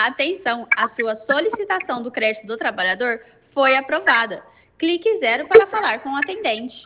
Atenção, a sua solicitação do crédito do trabalhador foi aprovada. Clique 0 para falar com o atendente.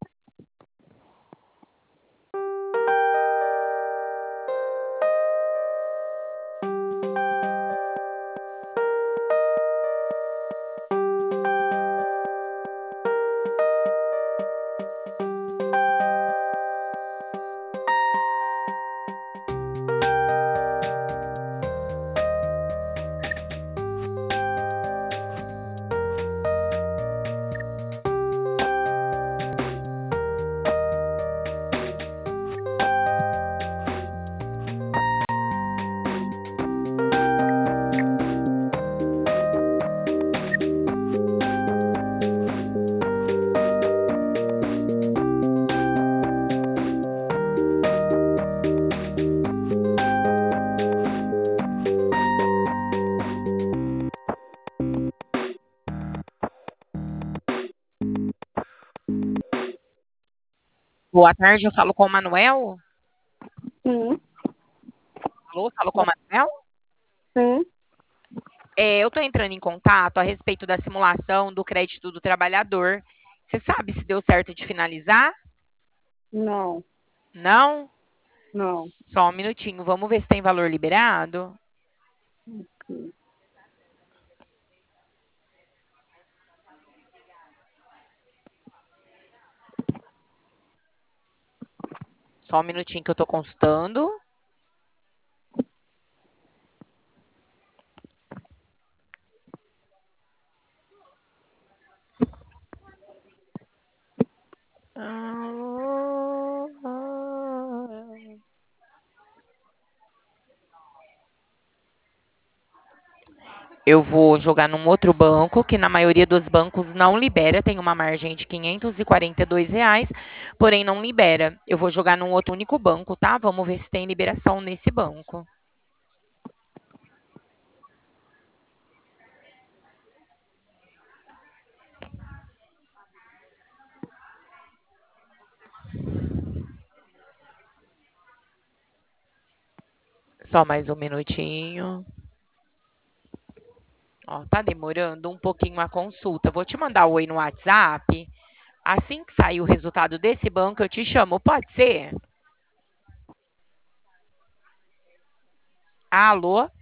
Boa tarde, eu falo com o Manuel. Sim, Alô, falo com o Manuel. sim. Eu estou entrando em contato a respeito da simulação do crédito do trabalhador. Você sabe se deu certo de finalizar? Não, Não? não. Só um minutinho, vamos ver se tem valor liberado. Ok. Só um minutinho que eu estou consultando. Eu vou jogar num outro banco, que na maioria dos bancos não libera, tem uma margem de R$ 542, porém não libera. Eu vou jogar num outro único banco, tá? Vamos ver se tem liberação nesse banco. Só mais um minutinho. Ó, tá demorando um pouquinho a consulta. Vou te mandar o oi no WhatsApp. Assim que sair o resultado desse banco, eu te chamo. Pode ser? Alô?